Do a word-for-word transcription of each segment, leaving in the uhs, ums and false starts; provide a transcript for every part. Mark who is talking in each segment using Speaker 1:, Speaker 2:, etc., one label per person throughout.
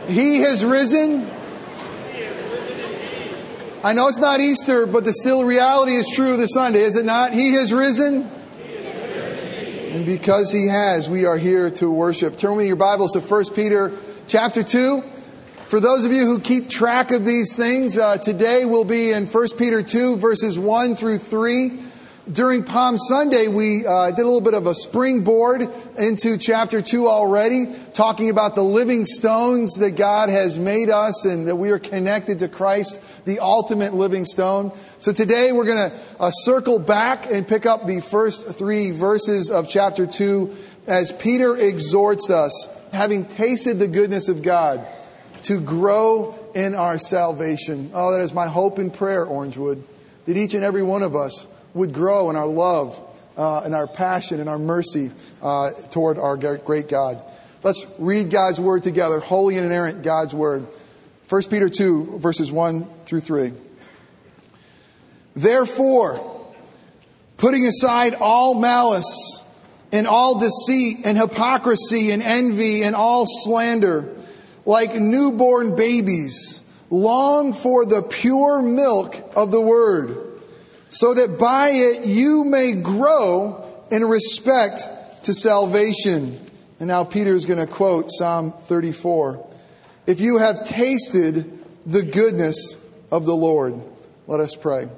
Speaker 1: He has risen. I know it's not Easter, but the still reality is true this Sunday, is it not? He has risen. And because He has, we are here to worship. Turn with your Bibles to First Peter chapter two. For those of you who keep track of these things, uh, today we'll be in First Peter two, verses one through three. During Palm Sunday, we uh, did a little bit of a springboard into chapter two already, talking about the living stones that God has made us and that we are connected to Christ, the ultimate living stone. So today we're going to uh, circle back and pick up the first three verses of chapter two as Peter exhorts us, having tasted the goodness of God, to grow in our salvation. Oh, that is my hope and prayer, Orangewood, that each and every one of us would grow in our love, uh, and our passion and our mercy uh, toward our great God. Let's read God's Word together, holy and inerrant God's Word. First Peter two, verses one through three. Therefore, putting aside all malice and all deceit and hypocrisy and envy and all slander, like newborn babies, long for the pure milk of the Word, so that by it you may grow in respect to salvation. And now Peter is going to quote Psalm thirty-four. If you have tasted the goodness of the Lord. Let us pray.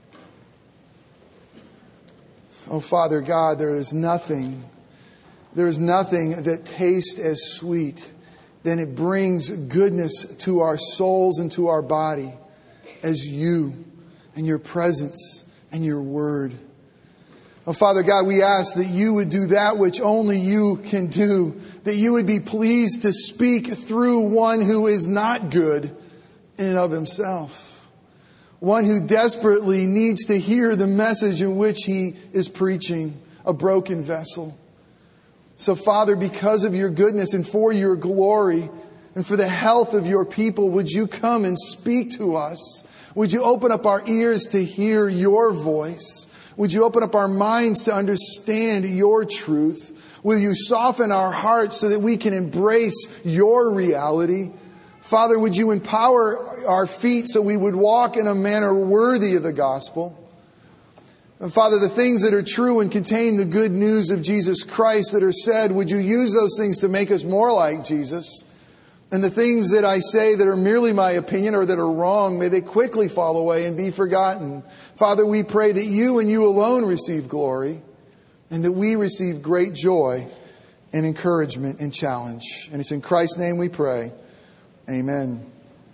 Speaker 1: Oh, Father God, there is nothing, there is nothing that tastes as sweet than it brings goodness to our souls and to our body as you and your presence and your word. Oh, Father God, we ask that you would do that which only you can do, that you would be pleased to speak through one who is not good in and of himself, one who desperately needs to hear the message in which he is preaching, a broken vessel. So, Father, because of your goodness and for your glory and for the health of your people, would you come and speak to us? Would you open up our ears to hear your voice? Would you open up our minds to understand your truth? Will you soften our hearts so that we can embrace your reality? Father, would you empower our feet so we would walk in a manner worthy of the gospel? And Father, the things that are true and contain the good news of Jesus Christ that are said, would you use those things to make us more like Jesus? And the things that I say that are merely my opinion or that are wrong, may they quickly fall away and be forgotten. Father, we pray that you and you alone receive glory and that we receive great joy and encouragement and challenge. And it's in Christ's name we pray. Amen.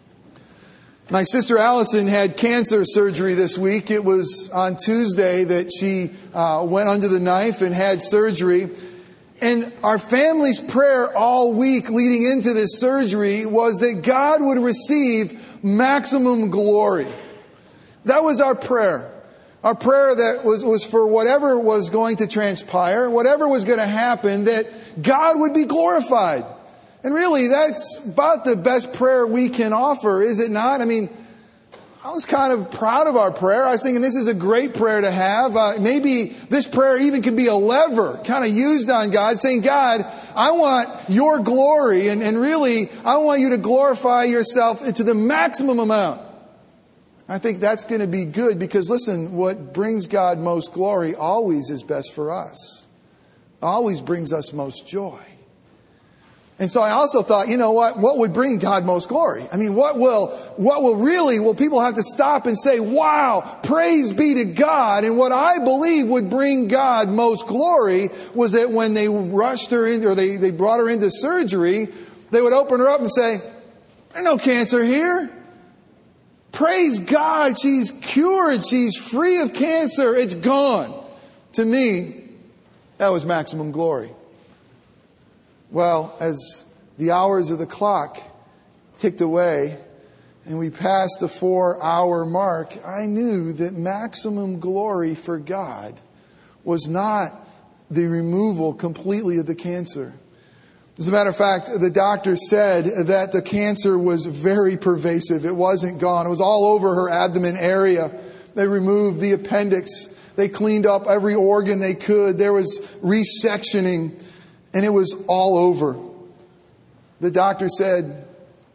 Speaker 1: My sister Allison had cancer surgery this week. It was on Tuesday that she uh, went under the knife and had surgery. And our family's prayer all week leading into this surgery was that God would receive maximum glory. That was our prayer. Our prayer that was, was for whatever was going to transpire, whatever was going to happen, that God would be glorified. And really, that's about the best prayer we can offer, is it not? I mean, I was kind of proud of our prayer. I was thinking this is a great prayer to have. Uh, maybe this prayer even could be a lever kind of used on God, saying, God, I want your glory. And, and really, I want you to glorify yourself to the maximum amount. I think that's going to be good because, listen, what brings God most glory always is best for us. Always brings us most joy. And so I also thought, you know what? What would bring God most glory? I mean, what will, what will really, will people have to stop and say, wow, praise be to God. And what I believe would bring God most glory was that when they rushed her in, or they, they brought her into surgery, they would open her up and say, there's no cancer here. Praise God. She's cured. She's free of cancer. It's gone. To me, that was maximum glory. Well, as the hours of the clock ticked away and we passed the four-hour mark, I knew that maximum glory for God was not the removal completely of the cancer. As a matter of fact, the doctor said that the cancer was very pervasive. It wasn't gone. It was all over her abdomen area. They removed the appendix. They cleaned up every organ they could. There was resectioning. And it was all over. The doctor said,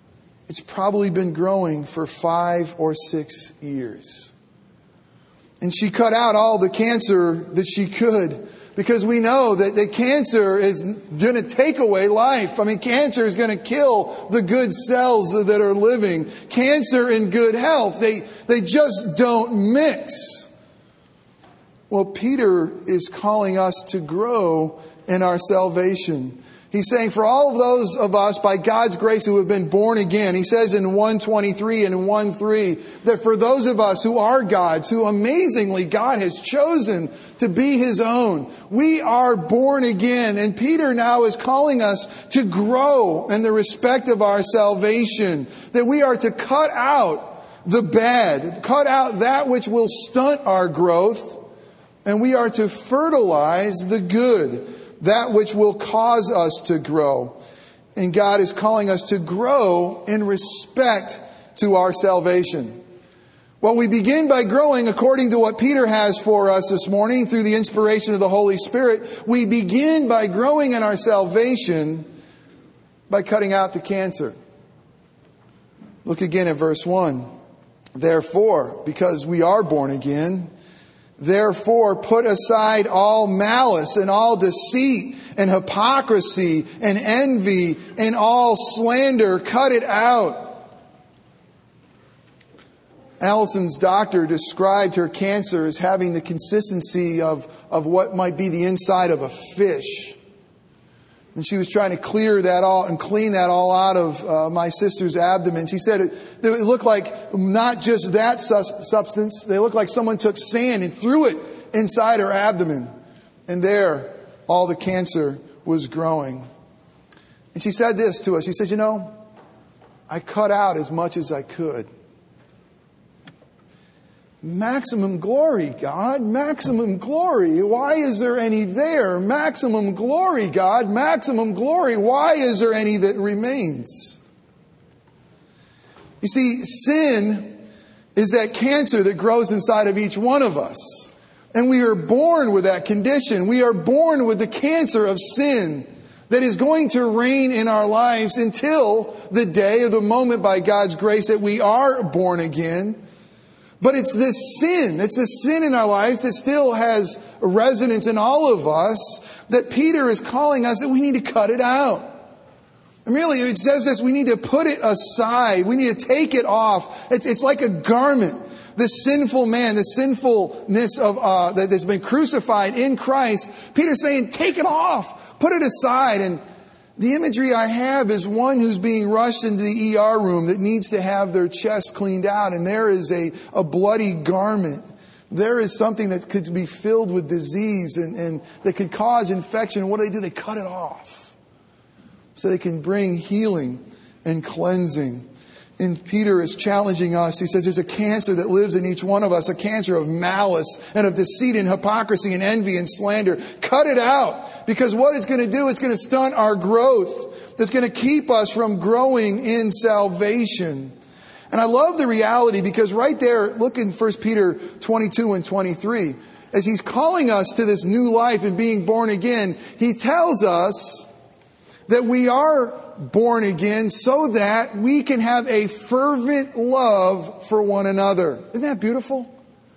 Speaker 1: It's probably been growing for five or six years. And she cut out all the cancer that she could, because we know that, that cancer is going to take away life. I mean, cancer is going to kill the good cells that are living. Cancer and good health, they, they just don't mix. Well, Peter is calling us to grow in our salvation. He's saying for all of those of us by God's grace who have been born again, he says in one twenty-three and one three, that for those of us who are God's, who amazingly God has chosen to be His own, we are born again. And Peter now is calling us to grow in the respect of our salvation, that we are to cut out the bad, cut out that which will stunt our growth, and we are to fertilize the good, that which will cause us to grow. And God is calling us to grow in respect to our salvation. Well, we begin by growing according to what Peter has for us this morning through the inspiration of the Holy Spirit. We begin by growing in our salvation by cutting out the cancer. Look again at verse one. Therefore, because we are born again, therefore, put aside all malice and all deceit and hypocrisy and envy and all slander. Cut it out. Allison's doctor described her cancer as having the consistency of, of what might be the inside of a fish. And she was trying to clear that all and clean that all out of uh, my sister's abdomen. She said it, it looked like not just that sus- substance. They looked like someone took sand and threw it inside her abdomen. And there, all the cancer was growing. And she said this to us. She said, you know, I cut out as much as I could. Maximum glory, God. Maximum glory. Why is there any there? Maximum glory, God. Maximum glory. Why is there any that remains? You see, sin is that cancer that grows inside of each one of us. And we are born with that condition. We are born with the cancer of sin that is going to reign in our lives until the day or the moment by God's grace that we are born again. But it's this sin, it's this sin in our lives that still has resonance in all of us that Peter is calling us that we need to cut it out. And really, it says this, we need to put it aside. We need to take it off. It's, it's like a garment. The sinful man, the sinfulness of uh, that has been crucified in Christ. Peter's saying, take it off. Put it aside. And the imagery I have is one who's being rushed into the E R room that needs to have their chest cleaned out. And there is a, a bloody garment. There is something that could be filled with disease and, and that could cause infection. What do they do? They cut it off so they can bring healing and cleansing. And Peter is challenging us. He says there's a cancer that lives in each one of us, a cancer of malice and of deceit and hypocrisy and envy and slander. Cut it out, because what it's going to do, it's going to stunt our growth. It's going to keep us from growing in salvation. And I love the reality, because right there, look in First Peter twenty-two and twenty-three. As he's calling us to this new life and being born again, he tells us that we are born again so that we can have a fervent love for one another. Isn't that beautiful?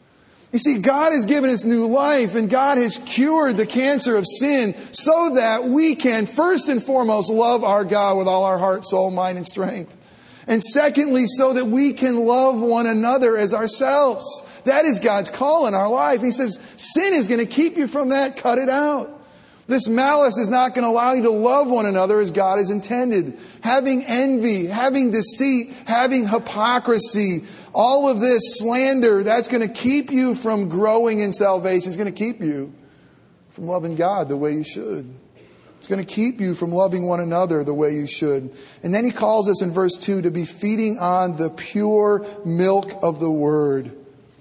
Speaker 1: You see, God has given us new life, and God has cured the cancer of sin so that we can first and foremost love our God with all our heart, soul, mind, and strength. And secondly, so that we can love one another as ourselves. That is God's call in our life. He says, sin is going to keep you from that. Cut it out. This malice is not going to allow you to love one another as God has intended. Having envy, having deceit, having hypocrisy, all of this slander, that's going to keep you from growing in salvation. It's going to keep you from loving God the way you should. It's going to keep you from loving one another the way you should. And then he calls us in verse two to be feeding on the pure milk of the Word.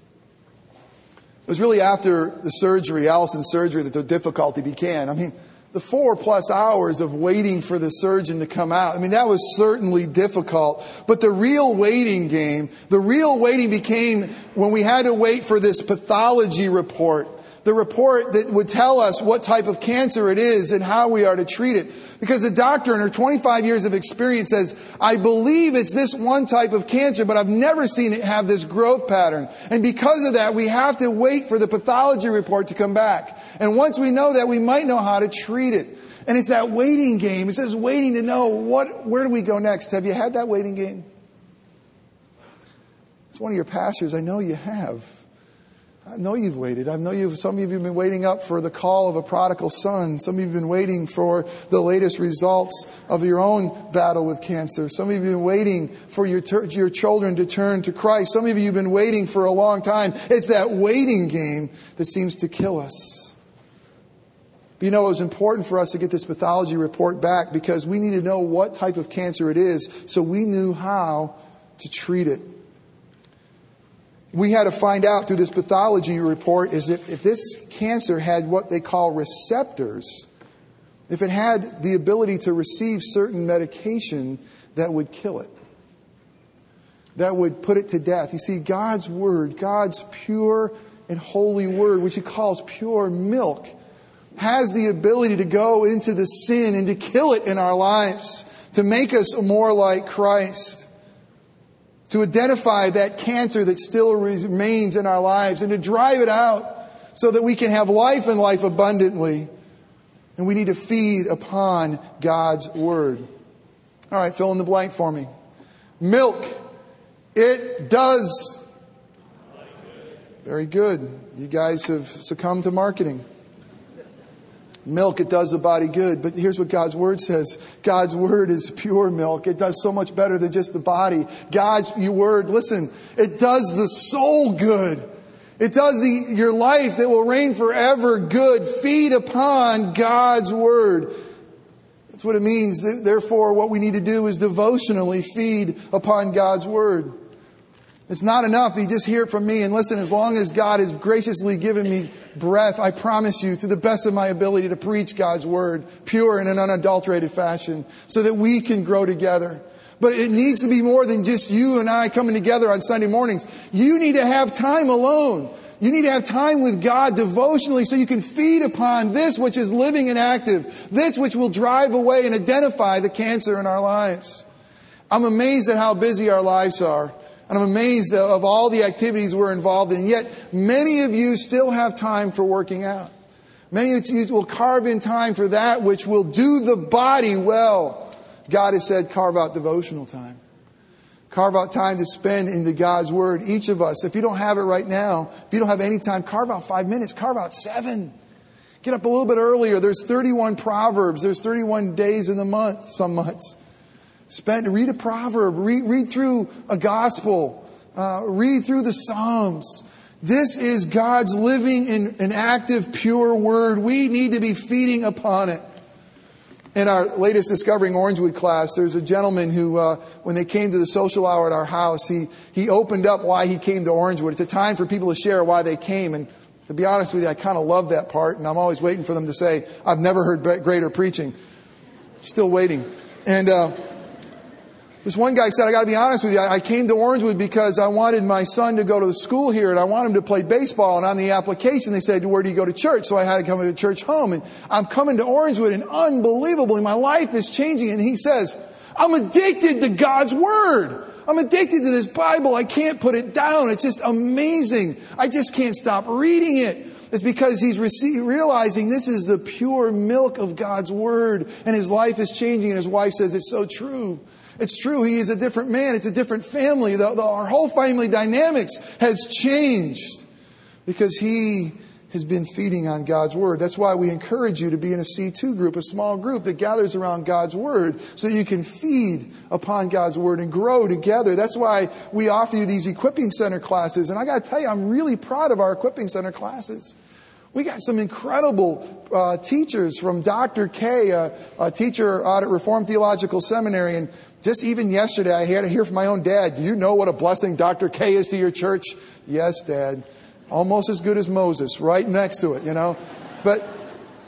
Speaker 1: It was really after the surgery, Allison's surgery, that the difficulty began. I mean, the four plus hours of waiting for the surgeon to come out, I mean, that was certainly difficult. But the real waiting game, the real waiting became when we had to wait for this pathology report. the report that would tell us what type of cancer it is and how we are to treat it. Because the doctor in her twenty-five years of experience says, I believe it's this one type of cancer, but I've never seen it have this growth pattern. And because of that, we have to wait for the pathology report to come back. And once we know that, we might know how to treat it. And it's that waiting game. It says waiting to know what, where do we go next? Have you had that waiting game? It's one of your pastors. I know you have. I know you've waited. I know you've, some of you have been waiting up for the call of a prodigal son. Some of you have been waiting for the latest results of your own battle with cancer. Some of you have been waiting for your, your children to turn to Christ. Some of you have been waiting for a long time. It's that waiting game that seems to kill us. But you know, it was important for us to get this pathology report back because we need to know what type of cancer it is so we knew how to treat it. We had to find out through this pathology report is if, if this cancer had what they call receptors, if it had the ability to receive certain medication that would kill it, that would put it to death. You see, God's Word, God's pure and holy Word, which He calls pure milk, has the ability to go into the sin and to kill it in our lives, to make us more like Christ. To identify that cancer that still remains in our lives and to drive it out so that we can have life and life abundantly. And we need to feed upon God's Word. All right, fill in the blank for me. Milk. It does. Very good. You guys have succumbed to marketing. Milk, it does the body good. But here's what God's Word says. God's Word is pure milk. It does so much better than just the body. God's Word, listen, it does the soul good. It does the your life that will reign forever good. Feed upon God's Word. That's what it means. Therefore, what we need to do is devotionally feed upon God's Word. It's not enough that you just hear it from me and listen. As long as God has graciously given me breath, I promise you, to the best of my ability, to preach God's Word, pure in an unadulterated fashion, so that we can grow together. But it needs to be more than just you and I coming together on Sunday mornings. You need to have time alone. You need to have time with God devotionally so you can feed upon this which is living and active, this which will drive away and identify the cancer in our lives. I'm amazed at how busy our lives are. And I'm amazed of all the activities we're involved in. Yet many of you still have time for working out. Many of you will carve in time for that which will do the body well. God has said, carve out devotional time. Carve out time to spend into God's Word. Each of us, if you don't have it right now, if you don't have any time, carve out five minutes, carve out seven. Get up a little bit earlier. There's thirty-one Proverbs. There's thirty-one days in the month, some months. Spend, read a proverb, read, read through a gospel, uh, read through the Psalms. This is God's living and, and active, pure Word. We need to be feeding upon it. In our latest Discovering Orangewood class, there's a gentleman who, uh, when they came to the social hour at our house, he, he opened up why he came to Orangewood. It's a time for people to share why they came. And to be honest with you, I kind of love that part. And I'm always waiting for them to say, I've never heard greater preaching. Still waiting. And, uh, This one guy said, I got to be honest with you, I came to Orangewood because I wanted my son to go to the school here and I want him to play baseball. And on the application, they said, where do you go to church? So I had to come to church home. And I'm coming to Orangewood and unbelievably, my life is changing. And he says, I'm addicted to God's Word. I'm addicted to this Bible. I can't put it down. It's just amazing. I just can't stop reading it. It's because he's rece- realizing this is the pure milk of God's Word. And his life is changing. And his wife says, it's so true. It's true. He is a different man. It's a different family. The, the, our whole family dynamics has changed because he has been feeding on God's Word. That's why we encourage you to be in a C two group, a small group that gathers around God's Word so that you can feed upon God's Word and grow together. That's why we offer you these Equipping Center classes. And I got to tell you, I'm really proud of our Equipping Center classes. We got some incredible uh, teachers from Doctor K, a, a teacher out at Reformed Theological Seminary. And just even yesterday, I had to hear from my own dad. Do you know what a blessing Doctor K is to your church? Yes, Dad. Almost as good as Moses, right next to it, you know. But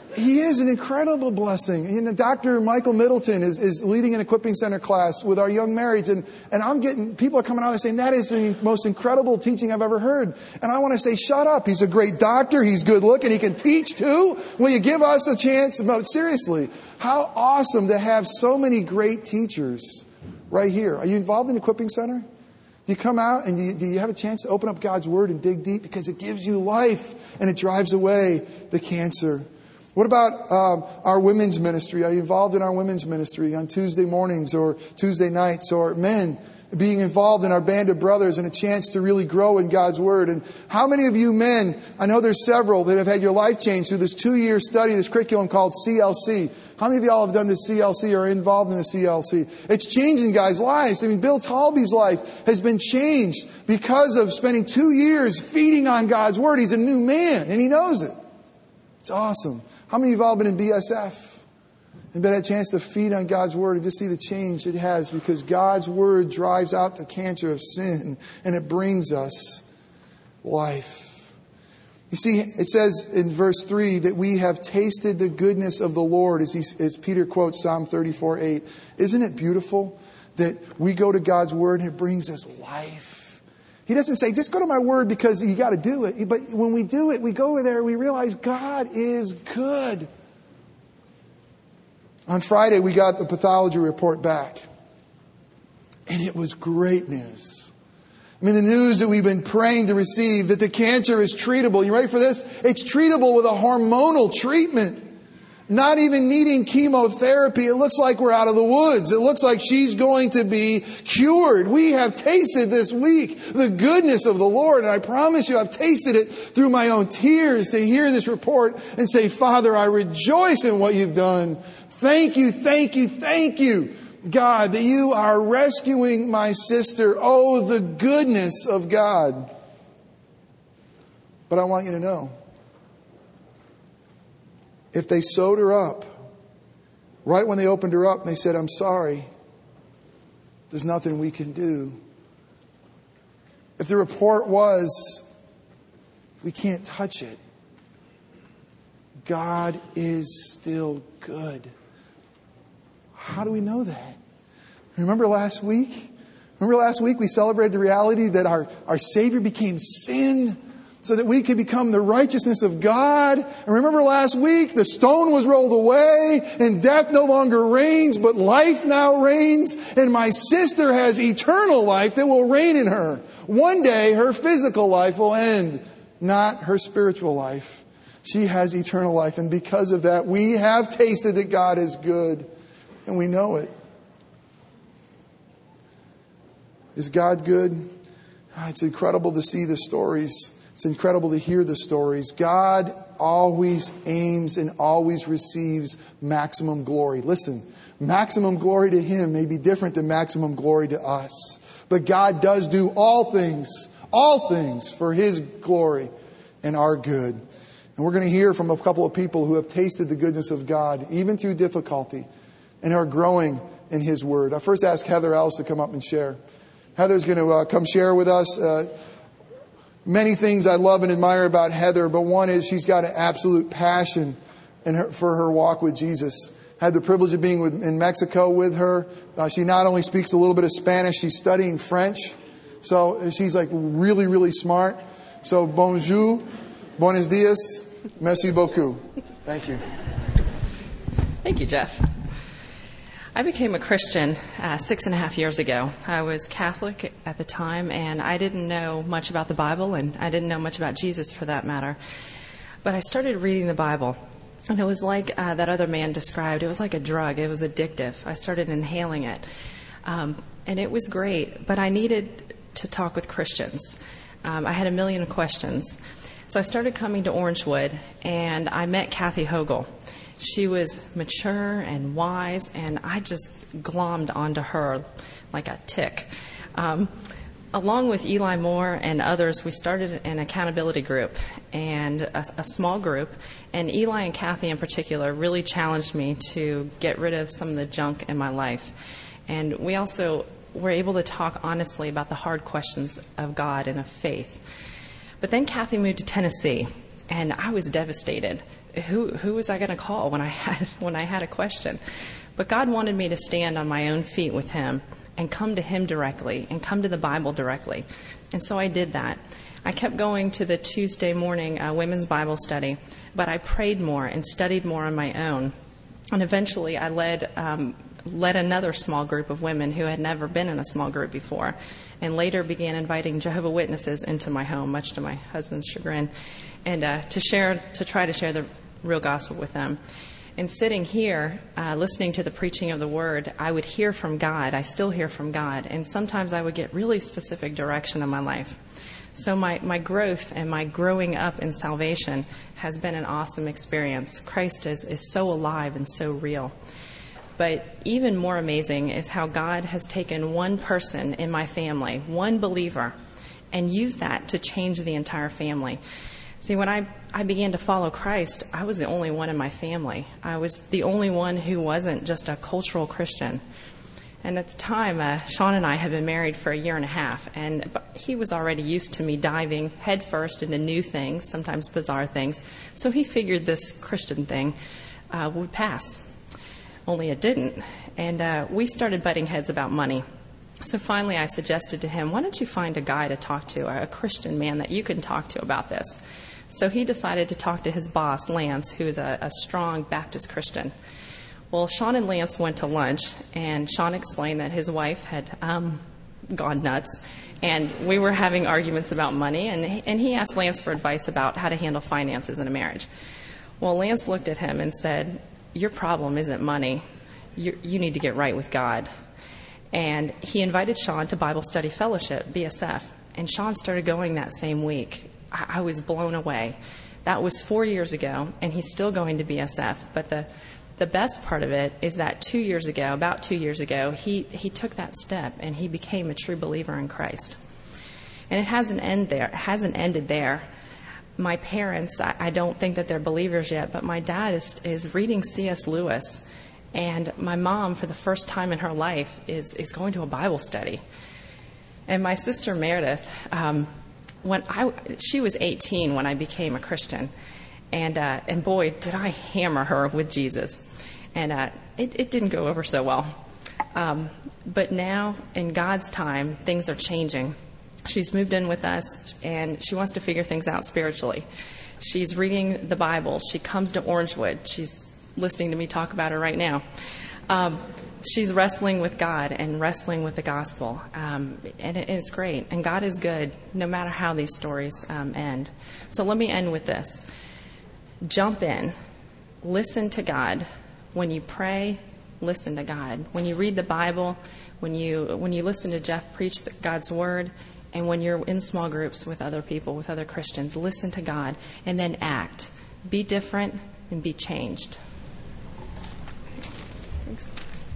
Speaker 1: He is an incredible blessing. And Doctor Michael Middleton is, is leading an equipping center class with our young marrieds. And, and I'm getting, people are coming out and saying, that is the most incredible teaching I've ever heard. And I want to say, shut up. He's a great doctor. He's good looking. He can teach too. Will you give us a chance? No, seriously, how awesome to have so many great teachers right here. Are you involved in equipping center? Do you come out and you, do you have a chance to open up God's Word and dig deep? Because it gives you life and it drives away the cancer. What about um, our women's ministry? Are you involved in our women's ministry on Tuesday mornings or Tuesday nights? Or men being involved in our band of brothers and a chance to really grow in God's Word? And how many of you men, I know there's several that have had your life changed through this two-year study, this curriculum called C L C. How many of y'all have done the C L C or are involved in the C L C? It's changing guys' lives. I mean, Bill Talby's life has been changed because of spending two years feeding on God's Word. He's a new man and he knows it. It's awesome. How many of you have all been in B S F and been had a chance to feed on God's Word and just see the change it has? Because God's Word drives out the cancer of sin and it brings us life. You see, it says in verse three that we have tasted the goodness of the Lord, as, he, as Peter quotes Psalm thirty-four eight. Isn't it beautiful that we go to God's Word and it brings us life? He doesn't say, just go to my Word because you got to do it. But when we do it, we go there and we realize God is good. On Friday, we got the pathology report back. And it was great news. I mean, the news that we've been praying to receive, that the cancer is treatable. You ready for this? It's treatable with a hormonal treatment. Not even needing chemotherapy. It looks like we're out of the woods. It looks like she's going to be cured. We have tasted this week the goodness of the Lord. And I promise you, I've tasted it through my own tears to hear this report and say, Father, I rejoice in what you've done. Thank you, thank you, thank you, God, that you are rescuing my sister. Oh, the goodness of God. But I want you to know, if they sewed her up, right when they opened her up, and they said, I'm sorry, there's nothing we can do. If the report was, we can't touch it, God is still good. How do we know that? Remember last week? Remember last week we celebrated the reality that our, our Savior became sin so that we could become the righteousness of God. And remember last week, the stone was rolled away and death no longer reigns, but life now reigns. And my sister has eternal life that will reign in her. One day, her physical life will end, not her spiritual life. She has eternal life. And because of that, we have tasted that God is good. And we know it. Is God good? It's incredible to see the stories. It's incredible to hear the stories. God always aims and always receives maximum glory. Listen, maximum glory to Him may be different than maximum glory to us. But God does do all things, all things for His glory and our good. And we're going to hear from a couple of people who have tasted the goodness of God, even through difficulty, and are growing in His Word. I first ask Heather Ellis to come up and share. Heather's going to uh, come share with us. Uh, Many things I love and admire about Heather, but one is she's got an absolute passion in her, for her walk with Jesus. I had the privilege of being with, in Mexico with her. Uh, she not only speaks a little bit of Spanish, she's studying French. So she's like really, really smart. So bonjour, buenos dias, merci beaucoup. Thank you.
Speaker 2: Thank you, Jeff. I became a Christian uh, six and a half years ago. I was Catholic at the time, and I didn't know much about the Bible, and I didn't know much about Jesus for that matter. But I started reading the Bible, and it was like uh, that other man described. It was like a drug. It was addictive. I started inhaling it, um, and it was great, but I needed to talk with Christians. Um, I had a million questions. So I started coming to Orangewood, and I met Kathy Hogle. She was mature and wise, and I just glommed onto her like a tick. Um, along with Eli Moore and others, we started an accountability group, and a, a small group. And Eli and Kathy in particular really challenged me to get rid of some of the junk in my life. And we also were able to talk honestly about the hard questions of God and of faith. But then Kathy moved to Tennessee, and I was devastated. who who was I going to call when I had when I had a question? But God wanted me to stand on my own feet with him and come to him directly and come to the Bible directly. And so I did that. I kept going to the Tuesday morning uh, women's Bible study, but I prayed more and studied more on my own. And eventually I led um, led another small group of women who had never been in a small group before, and later began inviting Jehovah's Witnesses into my home, much to my husband's chagrin, and uh, to share, to try to share the real gospel with them. And sitting here, uh, listening to the preaching of the Word, I would hear from God. I still hear from God, and sometimes I would get really specific direction in my life. So my, my growth and my growing up in salvation has been an awesome experience. Christ is, is so alive and so real. But even more amazing is how God has taken one person in my family, one believer, and used that to change the entire family. See, when I, I began to follow Christ, I was the only one in my family. I was the only one who wasn't just a cultural Christian. And at the time, uh, Sean and I had been married for a year and a half, and he was already used to me diving headfirst into new things, sometimes bizarre things. So he figured this Christian thing uh, would pass. Only it didn't. And uh, we started butting heads about money. So finally I suggested to him, why don't you find a guy to talk to, a Christian man that you can talk to about this? So he decided to talk to his boss, Lance, who is a, a strong Baptist Christian. Well, Sean and Lance went to lunch, and Sean explained that his wife had um, gone nuts, and we were having arguments about money, and, and he asked Lance for advice about how to handle finances in a marriage. Well, Lance looked at him and said, your problem isn't money. You, you need to get right with God. And he invited Sean to Bible Study Fellowship, B S F, and Sean started going that same week. I, I was blown away. That was four years ago, and he's still going to B S F. But the the best part of it is that two years ago, about two years ago, he, he took that step, and he became a true believer in Christ. And it hasn't end there. It hasn't ended there. My parents, I, I don't think that they're believers yet, but my dad is, is reading C S Lewis. And my mom, for the first time in her life, is, is going to a Bible study. And my sister Meredith, um, when I, she was eighteen when I became a Christian. And, uh, and boy, did I hammer her with Jesus. And uh, it, it didn't go over so well. Um, but now, in God's time, things are changing. She's moved in with us, and she wants to figure things out spiritually. She's reading the Bible. She comes to Orangewood. She's listening to me talk about her right now. Um, she's wrestling with God and wrestling with the gospel. Um, and it, it's great. And God is good, no matter how these stories um, end. So let me end with this. Jump in. Listen to God. When you pray, listen to God. When you read the Bible, when you when you listen to Jeff preach the, God's word, and when you're in small groups with other people, with other Christians, listen to God and then act. Be different and be changed. Thanks.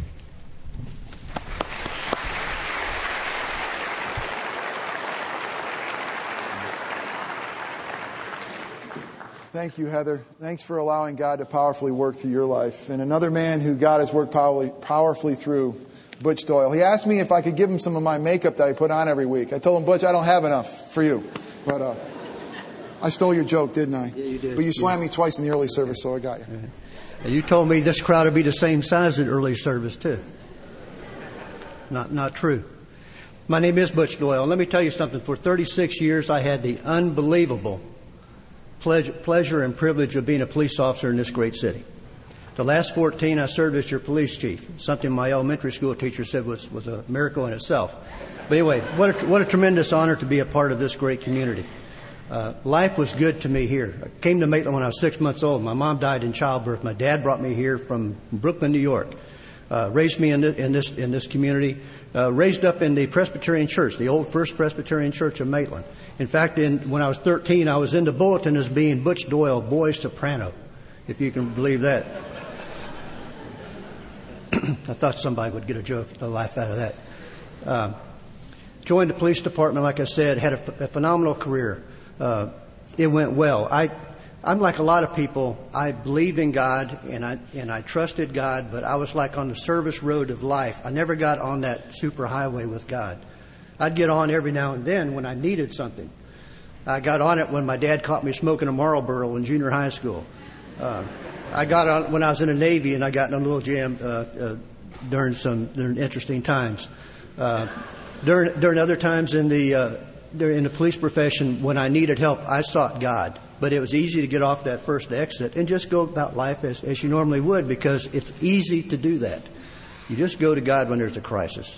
Speaker 1: Thank you, Heather. Thanks for allowing God to powerfully work through your life. And another man who God has worked powerfully, powerfully through, Butch Doyle. He asked me if I could give him some of my makeup that I put on every week. I told him, Butch, I don't have enough for you. But uh, I stole your joke, didn't I?
Speaker 3: Yeah, you did.
Speaker 1: But you slammed me twice in the early service, so I got you.
Speaker 3: And you told me this crowd would be the same size in early service, too. Not, not true. My name is Butch Doyle. Let me tell you something. For thirty-six years, I had the unbelievable pleasure, pleasure and privilege of being a police officer in this great city. The last fourteen, I served as your police chief, something my elementary school teacher said was, was a miracle in itself. But anyway, what a, what a tremendous honor to be a part of this great community. Uh, life was good to me here. I came to Maitland when I was six months old. My mom died in childbirth. My dad brought me here from Brooklyn, New York. Uh, raised me in this, in this, in this community. Uh, raised up in the Presbyterian Church, the old First Presbyterian Church of Maitland. In fact, in, when I was thirteen, I was in the bulletin as being Butch Doyle, boy soprano, if you can believe that. I thought somebody would get a joke, a laugh out of that. Um, joined the police department, like I said, had a, ph- a phenomenal career. Uh, it went well. I, I'm like a lot of people. I believed in God and I and I trusted God, but I was like on the service road of life. I never got on that super highway with God. I'd get on every now and then when I needed something. I got on it when my dad caught me smoking a Marlboro in junior high school. Uh, I got on when I was in the Navy, and I got in a little jam uh, uh, during some during interesting times. Uh, during during other times in the uh, in the police profession, when I needed help, I sought God. But it was easy to get off that first exit and just go about life as, as you normally would, because it's easy to do that. You just go to God when there's a crisis.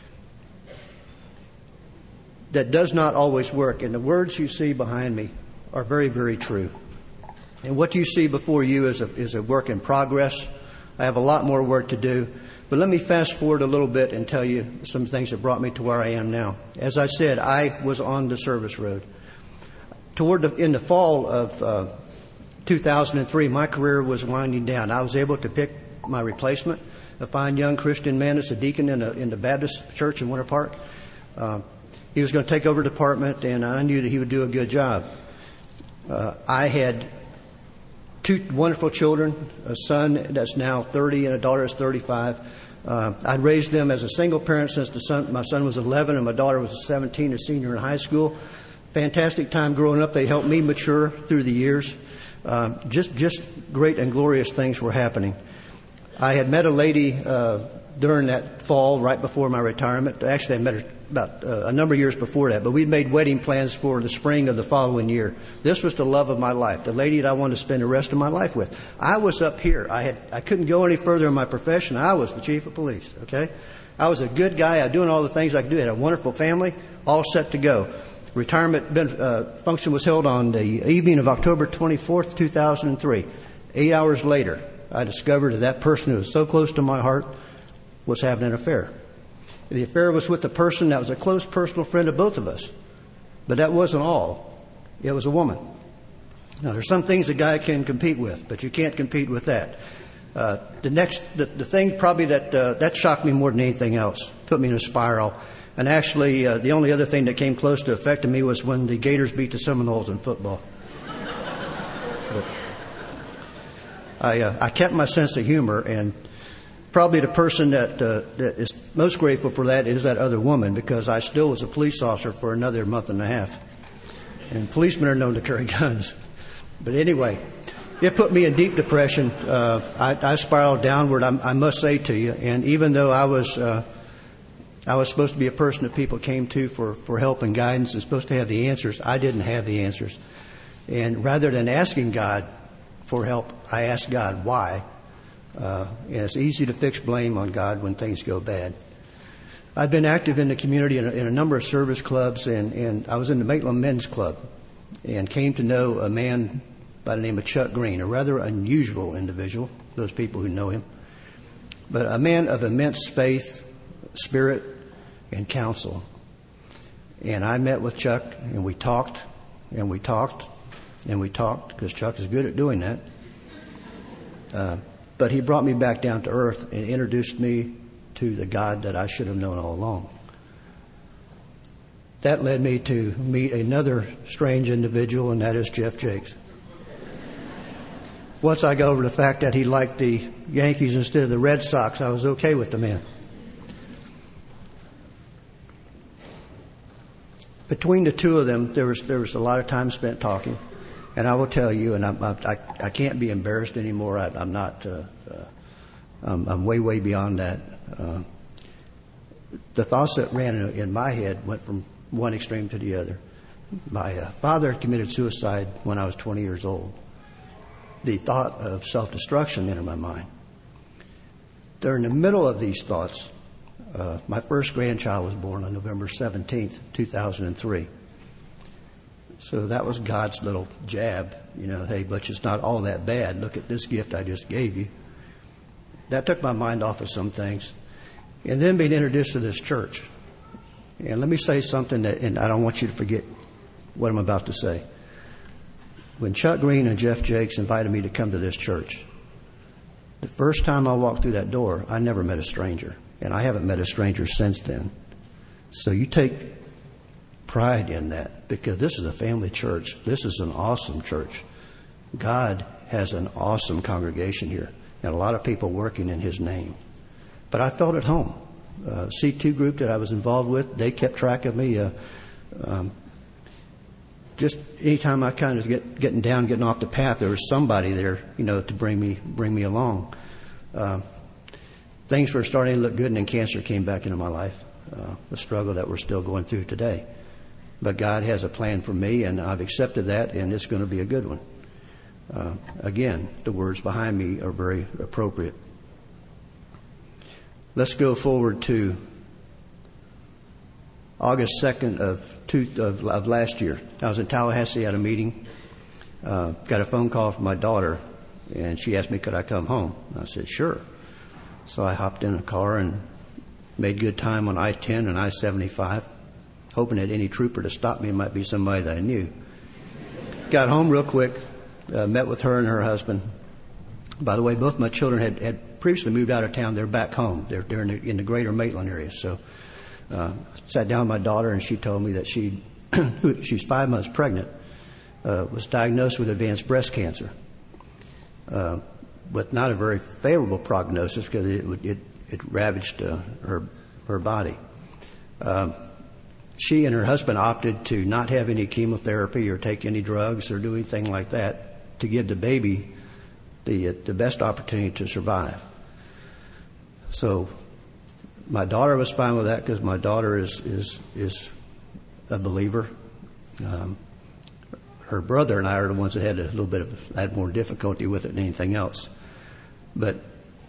Speaker 3: That does not always work, and the words you see behind me are very, very true. And what you see before you is a, is a work in progress. I have a lot more work to do. But let me fast forward a little bit and tell you some things that brought me to where I am now. As I said, I was on the service road. Toward the, in the fall of uh, two thousand three, my career was winding down. I was able to pick my replacement, a fine young Christian man as a deacon in, a, in the Baptist church in Winter Park. Uh, he was going to take over the department, and I knew that he would do a good job. Uh, I had two wonderful children, a son that's now thirty and a daughter that's thirty-five. Uh, I'd raised them as a single parent since the son, my son was eleven and my daughter was seventeen, a senior in high school. Fantastic time growing up. They helped me mature through the years. Uh, just just great and glorious things were happening. I had met a lady uh, during that fall, right before my retirement. Actually, I met her about uh, a number of years before that, but we'd made wedding plans for the spring of the following year. This was the love of my life, the lady that I wanted to spend the rest of my life with. I was up here. I had I couldn't go any further in my profession. I was the chief of police, okay? I was a good guy. I was doing all the things I could do. I had a wonderful family, all set to go. Retirement uh, function was held on the evening of October twenty-fourth, two thousand three. Eight hours later, I discovered that that person who was so close to my heart was having an affair. The affair was with a person that was a close personal friend of both of us. But that wasn't all. It was a woman. Now, there's some things a guy can compete with, but you can't compete with that. Uh, the next, the, the thing probably that uh, that shocked me more than anything else, put me in a spiral. And actually, uh, the only other thing that came close to affecting me was when the Gators beat the Seminoles in football. But I, uh, I kept my sense of humor, and probably the person that, uh, that is most grateful for that is that other woman, because I still was a police officer for another month and a half. And policemen are known to carry guns. But anyway, it put me in deep depression. Uh, I, I spiraled downward, I, I must say to you. And even though I was... Uh, I was supposed to be a person that people came to for, for help and guidance and supposed to have the answers. I didn't have the answers. And rather than asking God for help, I asked God why. Uh, and it's easy to fix blame on God when things go bad. I've been active in the community in a, in a number of service clubs, and, and I was in the Maitland Men's Club and came to know a man by the name of Chuck Green, a rather unusual individual, those people who know him, but a man of immense faith, spirit, and counsel. And I met with Chuck, and we talked, and we talked, and we talked, because Chuck is good at doing that. Uh, but he brought me back down to earth and introduced me to the God that I should have known all along. That led me to meet another strange individual, and that is Jeff Jakes. Once I got over the fact that he liked the Yankees instead of the Red Sox, I was okay with the man. Between the two of them, there was there was a lot of time spent talking, and I will tell you, and I I, I can't be embarrassed anymore. I, I'm not. Uh, uh, I'm, I'm way way beyond that. Uh, the thoughts that ran in, in my head went from one extreme to the other. My uh, father committed suicide when I was twenty years old. The thought of self-destruction entered my mind. During the middle of these thoughts, Uh, my first grandchild was born on November seventeenth, two thousand three. So that was God's little jab, you know, hey, but it's not all that bad. Look at this gift I just gave you. That took my mind off of some things. And then being introduced to this church. And let me say something that, and I don't want you to forget what I'm about to say. When Chuck Green and Jeff Jakes invited me to come to this church, the first time I walked through that door, I never met a stranger. And I haven't met a stranger since then. So you take pride in that, because this is a family church. This is an awesome church. God has an awesome congregation here, and a lot of people working in His name. But I felt at home. Uh, C two group that I was involved with, they kept track of me. Uh, um, just anytime I kind of get getting down, getting off the path, there was somebody there, you know, to bring me bring me along. Uh, things were starting to look good, and then cancer came back into my life. Uh, a struggle that we're still going through today. But God has a plan for me, and I've accepted that, and it's going to be a good one. Uh, again, the words behind me are very appropriate. Let's go forward to August second of, two, of, of last year. I was in Tallahassee at a meeting. Uh, got a phone call from my daughter, and she asked me, could I come home? And I said, sure. So I hopped in a car and made good time on I ten and I seventy-five, hoping that any trooper to stop me might be somebody that I knew. Got home real quick, uh, met with her and her husband. By the way, both my children had, had previously moved out of town. They're back home. They're, they're in, the, in the greater Maitland area. So uh, sat down with my daughter, and she told me that she, she's five months pregnant, uh, was diagnosed with advanced breast cancer, uh, but not a very favorable prognosis because it, it, it ravaged uh, her, her body. Uh, she and her husband opted to not have any chemotherapy or take any drugs or do anything like that to give the baby the, uh, the best opportunity to survive. So my daughter was fine with that because my daughter is, is, is a believer. Um, her brother and I are the ones that had a little bit of, had more difficulty with it than anything else. But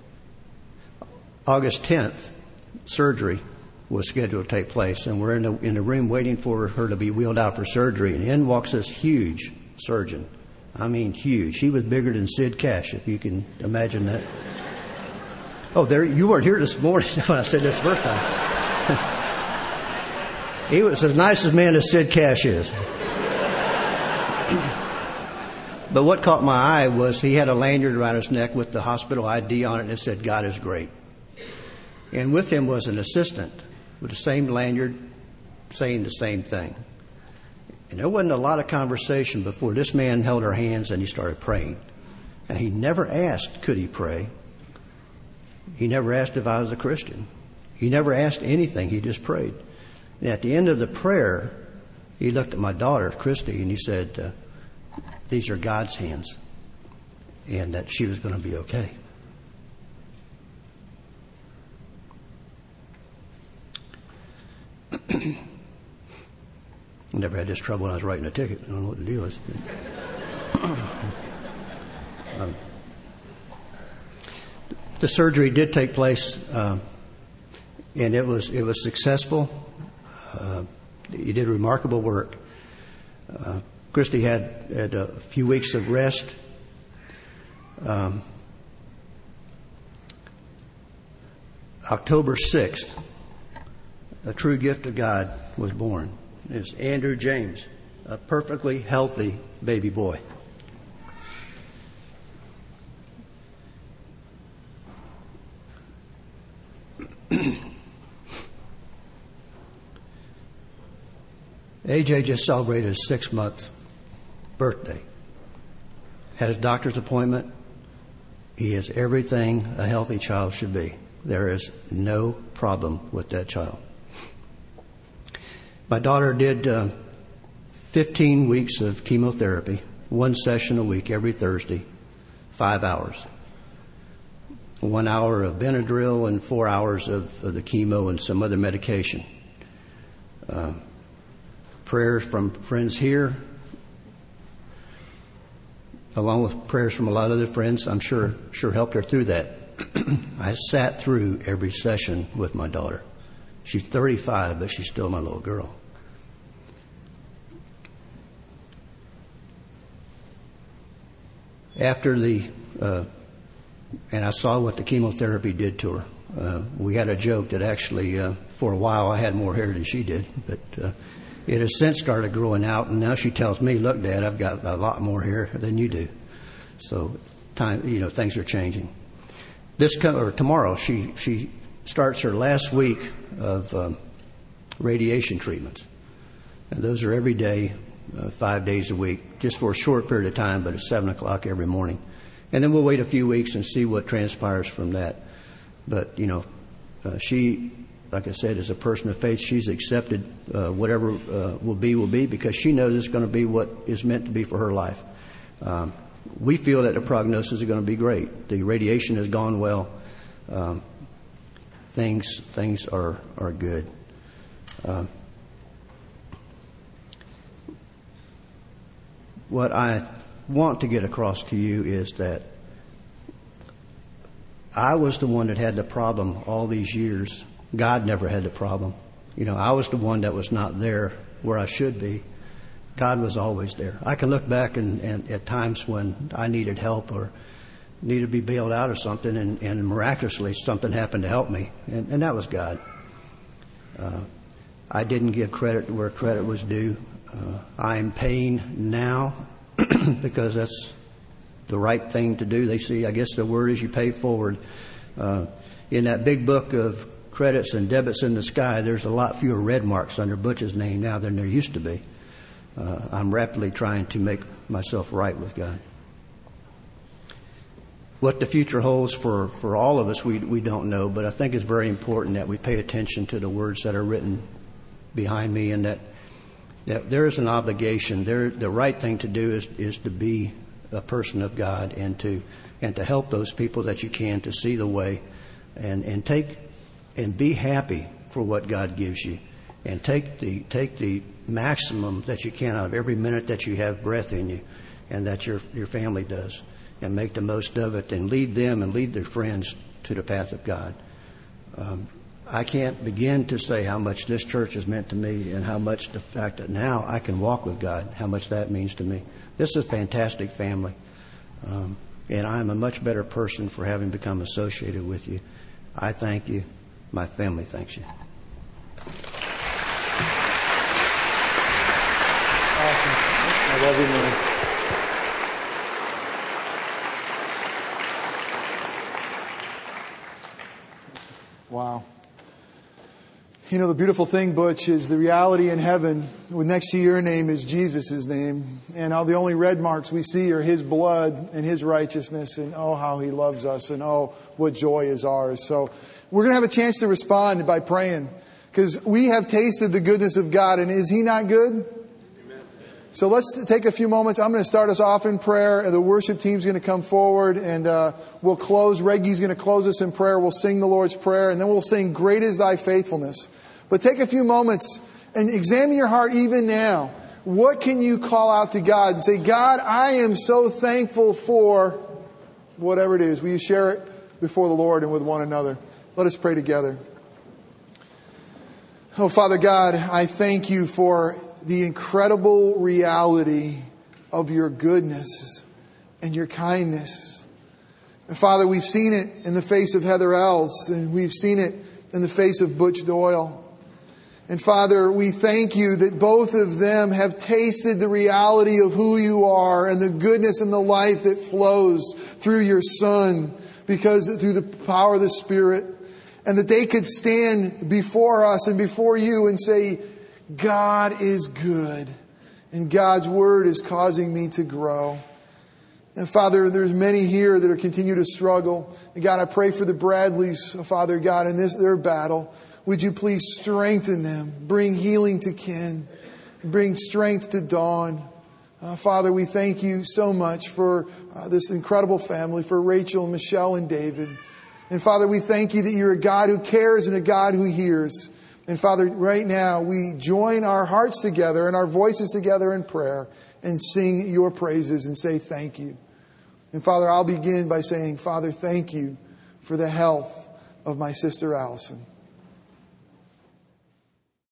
Speaker 3: August tenth, surgery was scheduled to take place, and we're in the, in the room waiting for her to be wheeled out for surgery, and in walks this huge surgeon. I mean, huge. He was bigger than Sid Cash, if you can imagine that. Oh, there, you weren't here this morning when I said this first time. He was as nice a man as Sid Cash is. But what caught my eye was he had a lanyard around his neck with the hospital I D on it, and it said, God is great. And with him was an assistant with the same lanyard saying the same thing. And there wasn't a lot of conversation before this man held our hands and he started praying. And he never asked, could he pray? He never asked if I was a Christian. He never asked anything. He just prayed. And at the end of the prayer, he looked at my daughter, Christy, and he said, uh, these are God's hands, and that she was going to be okay. I never had this trouble when I was writing a ticket. I don't know what the deal is. um, the surgery did take place, uh, and it was it was successful. Uh, he did remarkable work. Uh, Christy had, had a few weeks of rest. Um, October sixth, a true gift of God was born. It's Andrew James, a perfectly healthy baby boy. A J just celebrated his six-month birthday. Had his doctor's appointment. He is everything a healthy child should be. There is no problem with that child. My daughter did uh, fifteen weeks of chemotherapy, one session a week every Thursday, five hours. One hour of Benadryl and four hours of, of the chemo and some other medication. Uh, prayers from friends here, along with prayers from a lot of other friends, I'm sure sure helped her through that. I sat through every session with my daughter. She's thirty-five, but she's still my little girl. After the, uh, and I saw what the chemotherapy did to her. Uh, we had a joke that actually, uh, for a while, I had more hair than she did, but uh, it has since started growing out, and now she tells me, "Look, Dad, I've got a lot more hair than you do." So, time, you know, things are changing. This or tomorrow, she she starts her last week of um, radiation treatments, and those are every day, uh, five days a week, just for a short period of time, but at seven o'clock every morning, and then we'll wait a few weeks and see what transpires from that. But you know, uh, she like I said, as a person of faith, she's accepted uh, whatever uh, will be, will be, because she knows it's going to be what is meant to be for her life. Um, we feel that the prognosis is going to be great. The radiation has gone well. Um, things things are, are good. Uh, what I want to get across to you is that I was the one that had the problem all these years. God never had the problem. You know, I was the one that was not there where I should be. God was always there. I can look back and, and at times when I needed help or needed to be bailed out of something, and, and miraculously something happened to help me, and, and that was God. Uh, I didn't give credit where credit was due. Uh, I'm paying now because that's the right thing to do. They see, I guess the word is you pay forward. Uh, in that big book of credits and debits in the sky, there's a lot fewer red marks under Butch's name now than there used to be. Uh, I'm rapidly trying to make myself right with God. What the future holds for, for all of us, we we don't know, but I think it's very important that we pay attention to the words that are written behind me, and that that there is an obligation. There, the right thing to do is is to be a person of God, and to and to help those people that you can to see the way, and and take and be happy for what God gives you, and take the take the maximum that you can out of every minute that you have breath in you, and that your your family does, and make the most of it, and lead them and lead their friends to the path of God. Um, I can't begin to say how much this church has meant to me, and how much the fact that now I can walk with God, how much that means to me. This is a fantastic family, um, and I'm a much better person for having become associated with you. I thank you. My family thanks you.
Speaker 1: Awesome. I love you, man. Wow. You know, the beautiful thing, Butch, is the reality in heaven, with next to your name is Jesus' name. And all the only red marks we see are His blood and His righteousness. And oh, how He loves us. And oh, what joy is ours. So we're going to have a chance to respond by praying. Because we have tasted the goodness of God. And is He not good? So let's take a few moments. I'm going to start us off in prayer. The worship team's going to come forward, and uh, we'll close. Reggie's going to close us in prayer. We'll sing the Lord's Prayer, and then we'll sing Great is Thy Faithfulness. But take a few moments and examine your heart even now. What can you call out to God and say, God, I am so thankful for whatever it is. Will you share it before the Lord and with one another? Let us pray together. Oh, Father God, I thank you for the incredible reality of your goodness and your kindness. And Father, we've seen it in the face of Heather Els, and we've seen it in the face of Butch Doyle. And Father, we thank you that both of them have tasted the reality of who you are and the goodness and the life that flows through your Son, because through the power of the Spirit, and that they could stand before us and before you and say, God is good, and God's Word is causing me to grow. And Father, there's many here that are continue to struggle. And God, I pray for the Bradleys, Father God, in this their battle. Would you please strengthen them, bring healing to Ken, bring strength to Dawn. Uh, Father, we thank you so much for uh, this incredible family, for Rachel, Michelle, and David. And Father, we thank you that you're a God who cares and a God who hears. And Father, right now we join our hearts together and our voices together in prayer and sing your praises and say thank you. And Father, I'll begin by saying, Father, thank you for the health of my sister Allison.